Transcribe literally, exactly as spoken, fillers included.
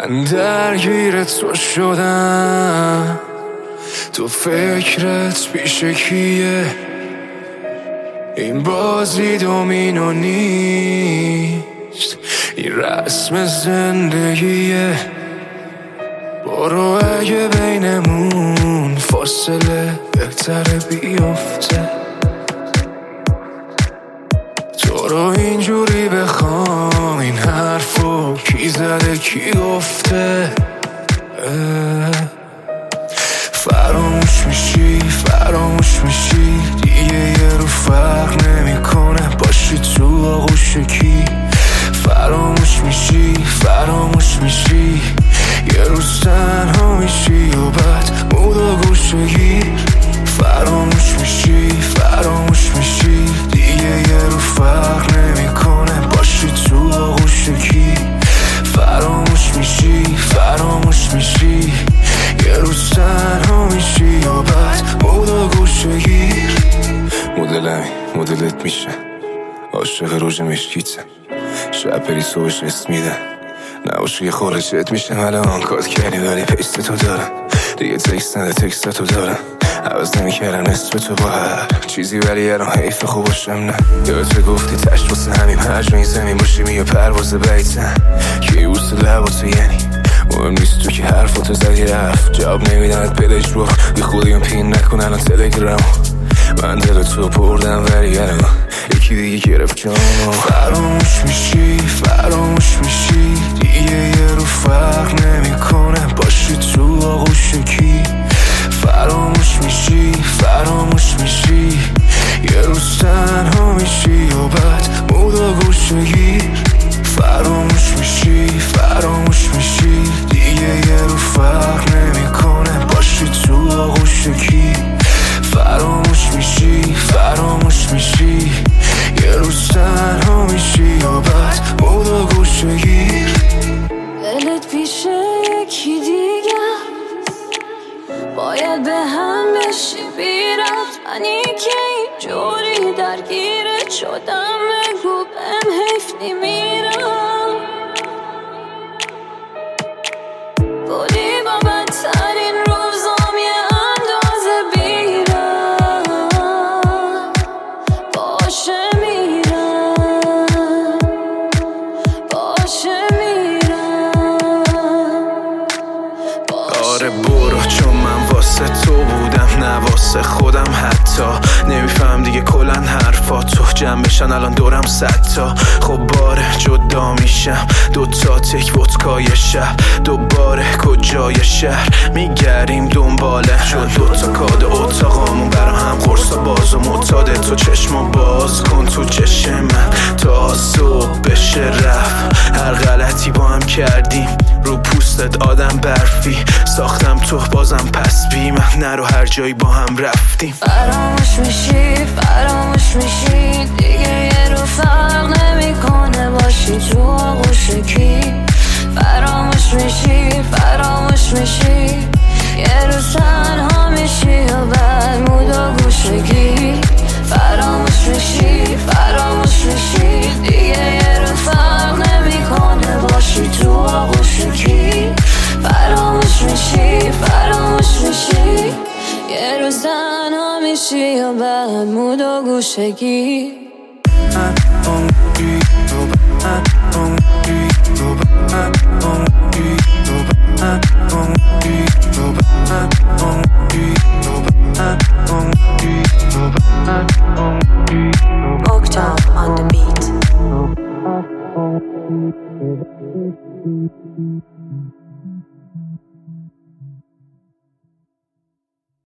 من درگیر تو شدم، تو فکرت پیش کیه؟ این بازی دومینو نیست، این رسم زندگیه. برو اگه بینمون فاصله بهتره بیفته، تو رو اینجوری بخوام این حرفو کی زده کی گفته؟ فراموش میشی فراموش میشی دیگه یه رو فرق نمیکنه باشی تو آغوش کی. فراموش میشی فراموش میشی یه روز تنها میشی و بعد مود و گوشگیر. فراموش میشی فراموش میشی دیگه یه رو فرق نمیکنه باشی تو آغوش کی. فراموش میشی فراموش میشی یه روز تنها میشی و بعد مود و گوشگیر. مدلمی مدلت میشه عاشق روژ مشکیته، شب بری صبحش اسم میده نباشه یه خورجت میشه. الان کات کردی ولی پیست تو دارم دیگه، تکست نده تکست تو دارم عوض نمیکردم نصف تو با هر چیزی ولی الان حیف خوب باشم. نه یادت گفتی تشت واسه همیم هر جایی زمین باشیم یه پرواز بیتن که یه بوست لباتو، یعنی مهم نیست تو که حرفاتو زدی رفت جواب نمیدنت پلش رو بی خودیم پین نکن الان تلگرام. من دل تو بردم ولی الان یکی دیگه گرفت جامو. فراموش میشی فراموش میشی دیگه یه رو فرق نمیکنه باشی تو آغوش کی. فراموش میشی فراموش میشی یه روز تنها میشی و بعد مود و گوشگیر. فراموش میشی فراموش میشی دیگه یه رو فرق نمیکنه باشی تو آغوش کی. فراموش میشی فراموش میشی یه روز تنها میشی و بعد مود و گوشگیر. دلت پیش یکی دیگه باید به هم بشی بیرت، منی که اینجوری درگیرت شدم بگو بهم حیف نمیرم. بودی با بدترین روزام یه اندازه بیرم باشه میرم باشه میرم باشه. آره برو چون من واسه تو بودم نه واسه خودم، حتی نمیفهم دیگه کلن حرفاتو جمع بشن الان دورم صدتا. خب باره جدا میشم دوتا تک ودکای شب دوباره کجای شهر میگریم دنباله شد دوتا کاد اتاقامون برا هم قرص و باز و معتاده. تو چشمو باز کن تو چشم من تا صبح بشه رفت. هر غلطی با هم کردیم رو پوستت آدم برفی ساختم تو بازم پس بی من نرو هر جایی با هم رفتیم. فراموش میشی فراموش میشی دیگه یه رو فرق نمیکنه باشی تو آغوش کی. فراموش میشی فراموش میشی یه روز تنها میشی و بعد مود و گوشگیر. فراموش میشی فراموش میشی دیگه یه رو فرق نمیکنه باشی تو آغوش کی. فراموش میشی فراموش میشی یه روز تنها میشی و بعد مود و گوشگیر. Mocktail on the beat.